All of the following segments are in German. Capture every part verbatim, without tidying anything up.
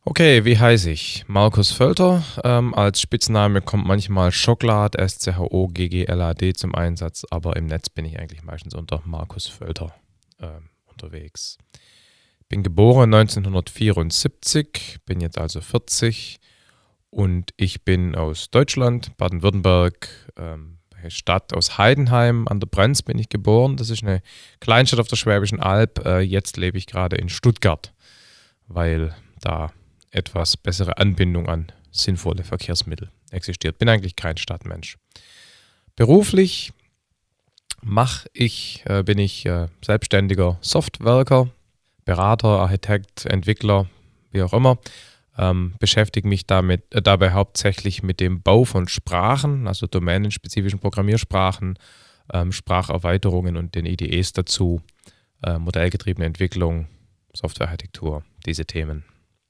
Okay, wie heiße ich? Markus Völter. Ähm, als Spitzname kommt manchmal Schoglad, S C H O G G L A D zum Einsatz, aber im Netz bin ich eigentlich meistens unter Markus Völter ähm, unterwegs. Bin geboren neunzehnhundertvierundsiebzig, bin jetzt also vierzig und ich bin aus Deutschland, Baden-Württemberg, ähm, Stadt aus Heidenheim an der Brenz bin ich geboren. Das ist eine Kleinstadt auf der Schwäbischen Alb. Äh, jetzt lebe ich gerade in Stuttgart, weil da etwas bessere Anbindung an sinnvolle Verkehrsmittel existiert. Bin eigentlich kein Stadtmensch. Beruflich mach ich, äh, bin ich äh, selbstständiger Softwerker, Berater, Architekt, Entwickler, wie auch immer. Ähm, beschäftige mich damit, äh, dabei hauptsächlich mit dem Bau von Sprachen, also domänenspezifischen Programmiersprachen, ähm, Spracherweiterungen und den I D Es dazu, äh, modellgetriebene Entwicklung, Softwarearchitektur, diese Themen.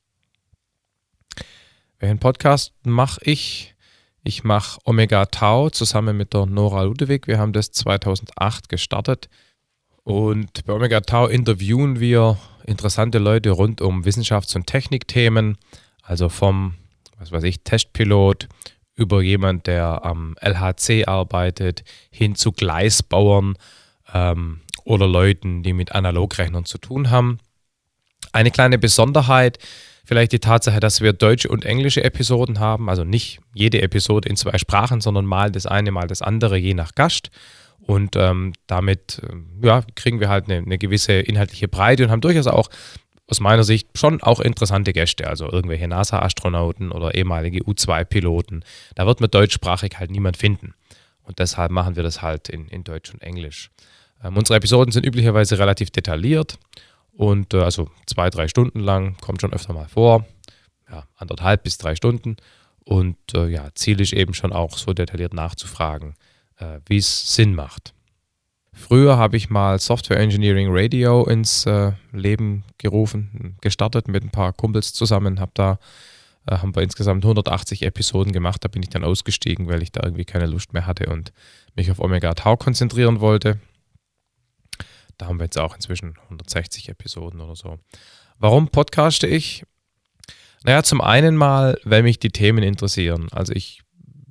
Welchen Podcast mache ich? Ich mache Omega Tau zusammen mit der Nora Ludewig. Wir haben das zweitausendacht gestartet und bei Omega Tau interviewen wir interessante Leute rund um Wissenschafts- und Technikthemen, also vom, was weiß ich, Testpilot über jemand, der am L H C arbeitet, hin zu Gleisbauern ähm, oder Leuten, die mit Analogrechnern zu tun haben. Eine kleine Besonderheit, vielleicht die Tatsache, dass wir deutsche und englische Episoden haben, also nicht jede Episode in zwei Sprachen, sondern mal das eine, mal das andere, je nach Gast. Und ähm, damit ja, kriegen wir halt eine, eine gewisse inhaltliche Breite und haben durchaus auch aus meiner Sicht schon auch interessante Gäste, also irgendwelche NASA-Astronauten oder ehemalige U zwei Piloten. Da wird man deutschsprachig halt niemand finden. Und deshalb machen wir das halt in, in Deutsch und Englisch. Ähm, unsere Episoden sind üblicherweise relativ detailliert und äh, also zwei, drei Stunden lang, kommt schon öfter mal vor, ja, anderthalb bis drei Stunden. Und äh, ja, Ziel ist eben schon auch so detailliert nachzufragen, wie es Sinn macht. Früher habe ich mal Software Engineering Radio ins äh, Leben gerufen, gestartet mit ein paar Kumpels zusammen, hab da, äh, haben wir insgesamt hundertachtzig Episoden gemacht, da bin ich dann ausgestiegen, weil ich da irgendwie keine Lust mehr hatte und mich auf Omega Tau konzentrieren wollte. Da haben wir jetzt auch inzwischen hundertsechzig Episoden oder so. Warum podcaste ich? Naja, zum einen mal, weil mich die Themen interessieren. Also ich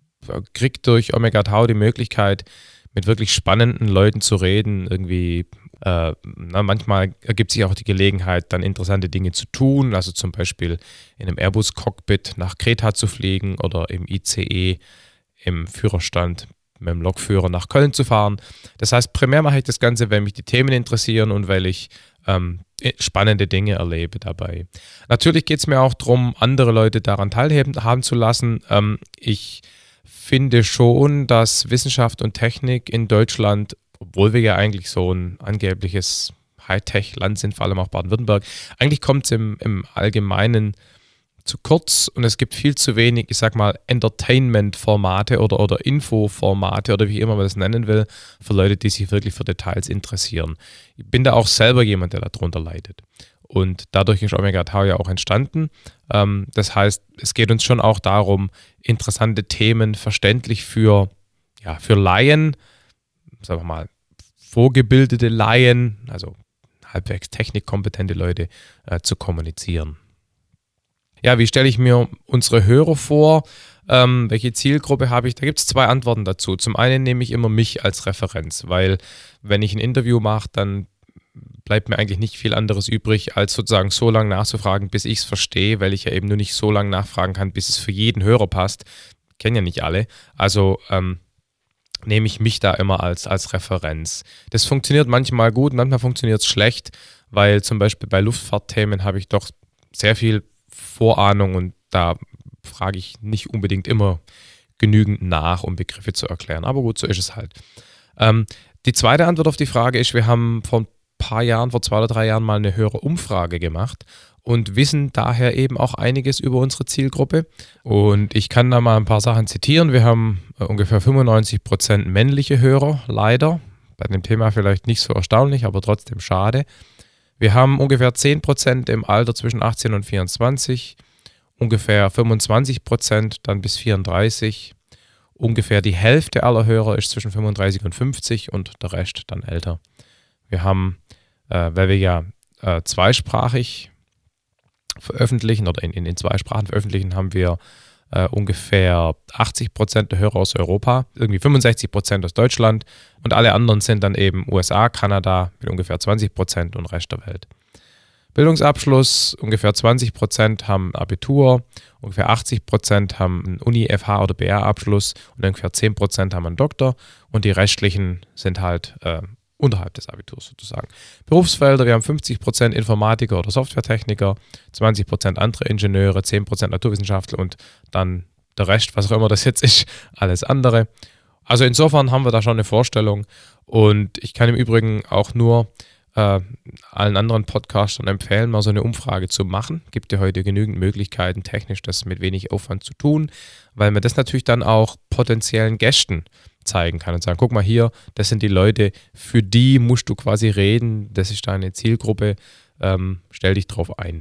kriegt durch Omega Tau die Möglichkeit, mit wirklich spannenden Leuten zu reden. Irgendwie, äh, na, manchmal ergibt sich auch die Gelegenheit, dann interessante Dinge zu tun. Also zum Beispiel in einem Airbus-Cockpit nach Kreta zu fliegen oder im I C E im Führerstand mit dem Lokführer nach Köln zu fahren. Das heißt, primär mache ich das Ganze, weil mich die Themen interessieren und weil ich ähm, spannende Dinge erlebe dabei. Natürlich geht es mir auch darum, andere Leute daran teilhaben zu lassen. Ähm, ich finde schon, dass Wissenschaft und Technik in Deutschland, obwohl wir ja eigentlich so ein angebliches Hightech-Land sind, vor allem auch Baden-Württemberg, eigentlich kommt es im, im Allgemeinen zu kurz und es gibt viel zu wenig, ich sag mal, Entertainment-Formate oder, oder Info-Formate oder wie immer man das nennen will, für Leute, die sich wirklich für Details interessieren. Ich bin da auch selber jemand, der darunter leidet. Und dadurch ist Omega Tau ja auch entstanden. Ähm, das heißt, es geht uns schon auch darum, interessante Themen verständlich für, ja, für Laien, sagen wir mal, vorgebildete Laien, also halbwegs technikkompetente Leute, äh, zu kommunizieren. Ja, wie stelle ich mir unsere Hörer vor? Ähm, welche Zielgruppe habe ich? Da gibt es zwei Antworten dazu. Zum einen nehme ich immer mich als Referenz, weil wenn ich ein Interview mache, dann bleibt mir eigentlich nicht viel anderes übrig, als sozusagen so lange nachzufragen, bis ich es verstehe, weil ich ja eben nur nicht so lange nachfragen kann, bis es für jeden Hörer passt. Kennen ja nicht alle. Also ähm, nehme ich mich da immer als, als Referenz. Das funktioniert manchmal gut, manchmal funktioniert es schlecht, weil zum Beispiel bei Luftfahrtthemen habe ich doch sehr viel Vorahnung und da frage ich nicht unbedingt immer genügend nach, um Begriffe zu erklären. Aber gut, so ist es halt. Ähm, die zweite Antwort auf die Frage ist, wir haben vor ein paar Jahren, vor zwei oder drei Jahren mal eine Hörerumfrage gemacht und wissen daher eben auch einiges über unsere Zielgruppe. Und ich kann da mal ein paar Sachen zitieren. Wir haben äh, ungefähr fünfundneunzig Prozent männliche Hörer, leider. Bei dem Thema vielleicht nicht so erstaunlich, aber trotzdem schade. Wir haben ungefähr zehn Prozent im Alter zwischen achtzehn und vierundzwanzig, ungefähr fünfundzwanzig Prozent dann bis vierunddreißig. Ungefähr die Hälfte aller Hörer ist zwischen fünfunddreißig und fünfzig und der Rest dann älter. Wir haben, äh, weil wir ja äh, zweisprachig veröffentlichen oder in, in, in zwei Sprachen veröffentlichen, haben wir äh, ungefähr achtzig Prozent der Hörer aus Europa, irgendwie fünfundsechzig Prozent aus Deutschland und alle anderen sind dann eben U S A, Kanada mit ungefähr zwanzig Prozent und Rest der Welt. Bildungsabschluss, ungefähr zwanzig Prozent haben Abitur, ungefähr achtzig Prozent haben einen Uni-, F H- oder B R-Abschluss und ungefähr zehn Prozent haben einen Doktor und die restlichen sind halt äh, unterhalb des Abiturs sozusagen. Berufsfelder, wir haben fünfzig Prozent Informatiker oder Softwaretechniker, zwanzig Prozent andere Ingenieure, zehn Prozent Naturwissenschaftler und dann der Rest, was auch immer das jetzt ist, alles andere. Also insofern haben wir da schon eine Vorstellung und ich kann im Übrigen auch nur äh, allen anderen Podcastern empfehlen, mal so eine Umfrage zu machen. Gibt ja heute genügend Möglichkeiten, technisch das mit wenig Aufwand zu tun, weil man das natürlich dann auch potenziellen Gästen zeigen kann und sagen, guck mal hier, das sind die Leute, für die musst du quasi reden, das ist deine Zielgruppe, ähm, stell dich drauf ein.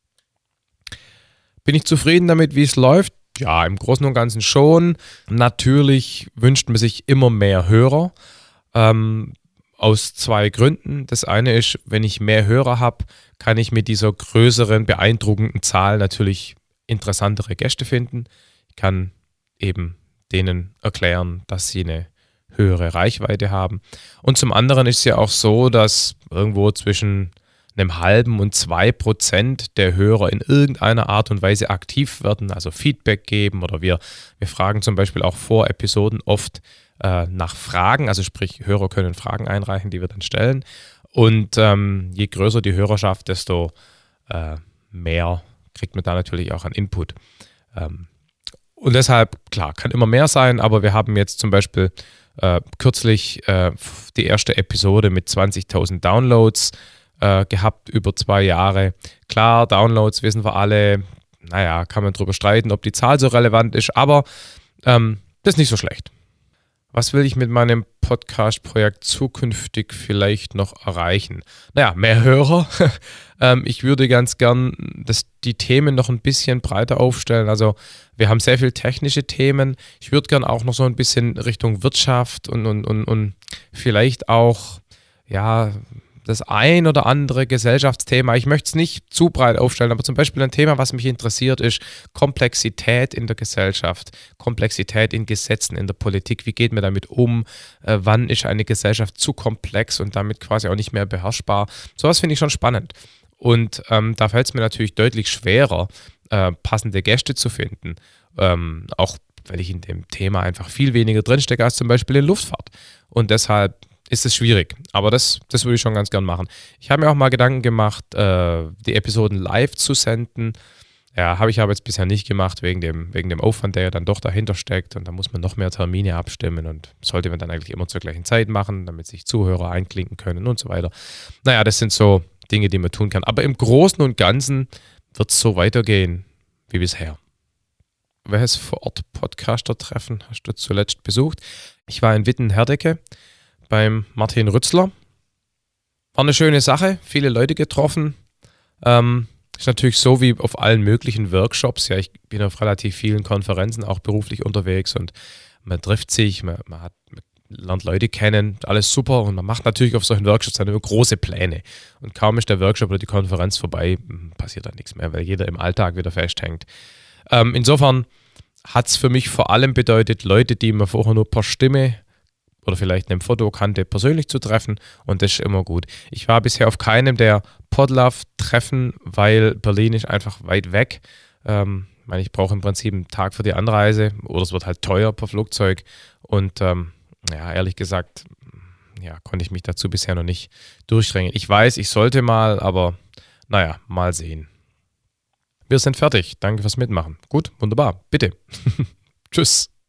Bin ich zufrieden damit, wie es läuft? Ja, im Großen und Ganzen schon. Natürlich wünscht man sich immer mehr Hörer, ähm, aus zwei Gründen. Das eine ist, wenn ich mehr Hörer habe, kann ich mit dieser größeren, beeindruckenden Zahl natürlich interessantere Gäste finden. Ich kann eben denen erklären, dass sie eine höhere Reichweite haben. Und zum anderen ist es ja auch so, dass irgendwo zwischen einem halben und zwei Prozent der Hörer in irgendeiner Art und Weise aktiv werden, also Feedback geben oder wir, wir fragen zum Beispiel auch vor Episoden oft äh, nach Fragen, also sprich Hörer können Fragen einreichen, die wir dann stellen und ähm, je größer die Hörerschaft, desto äh, mehr kriegt man da natürlich auch an Input. Ähm, Und deshalb, klar, kann immer mehr sein, aber wir haben jetzt zum Beispiel äh, kürzlich äh, die erste Episode mit zwanzigtausend Downloads äh, gehabt über zwei Jahre. Klar, Downloads wissen wir alle, naja, kann man drüber streiten, ob die Zahl so relevant ist, aber ähm, das ist nicht so schlecht. Was will ich mit meinem Podcast-Projekt zukünftig vielleicht noch erreichen? Naja, mehr Hörer. ähm, ich würde ganz gern das, die Themen noch ein bisschen breiter aufstellen. Also wir haben sehr viele technische Themen. Ich würde gern auch noch so ein bisschen Richtung Wirtschaft und, und, und, und vielleicht auch ja, das ein oder andere Gesellschaftsthema. Ich möchte es nicht zu breit aufstellen, aber zum Beispiel ein Thema, was mich interessiert, ist Komplexität in der Gesellschaft, Komplexität in Gesetzen, in der Politik. Wie geht man damit um? Äh, wann ist eine Gesellschaft zu komplex und damit quasi auch nicht mehr beherrschbar? Sowas finde ich schon spannend. Und ähm, da fällt es mir natürlich deutlich schwerer, äh, passende Gäste zu finden. Ähm, auch weil ich in dem Thema einfach viel weniger drinstecke als zum Beispiel in Luftfahrt. Und deshalb ist es schwierig, aber das, das würde ich schon ganz gern machen. Ich habe mir auch mal Gedanken gemacht, äh, die Episoden live zu senden. Ja, habe ich aber jetzt bisher nicht gemacht, wegen dem, wegen dem Aufwand, der ja dann doch dahinter steckt und da muss man noch mehr Termine abstimmen und sollte man dann eigentlich immer zur gleichen Zeit machen, damit sich Zuhörer einklinken können und so weiter. Naja, das sind so Dinge, die man tun kann. Aber im Großen und Ganzen wird es so weitergehen wie bisher. Welches Vor-Ort-Podcaster-Treffen hast du zuletzt besucht? Ich war in Witten-Herdecke beim Martin Rützler. War eine schöne Sache, viele Leute getroffen. Ähm, ist natürlich so wie auf allen möglichen Workshops. Ja, ich bin auf relativ vielen Konferenzen auch beruflich unterwegs und man trifft sich, man, man, hat, man lernt Leute kennen, alles super und man macht natürlich auf solchen Workshops dann immer große Pläne. Und kaum ist der Workshop oder die Konferenz vorbei, passiert dann nichts mehr, weil jeder im Alltag wieder festhängt. Ähm, insofern hat es für mich vor allem bedeutet, Leute, die man vorher nur per Stimme oder vielleicht einem Foto kannte, persönlich zu treffen und das ist immer gut. Ich war bisher auf keinem der Podlove-Treffen, weil Berlin ist einfach weit weg. Ähm, ich meine, ich brauche im Prinzip einen Tag für die Anreise oder es wird halt teuer per Flugzeug und ähm, ja, ehrlich gesagt, ja, konnte ich mich dazu bisher noch nicht durchdrängen. Ich weiß, ich sollte mal, aber naja, mal sehen. Wir sind fertig. Danke fürs Mitmachen. Gut, wunderbar. Bitte. Tschüss.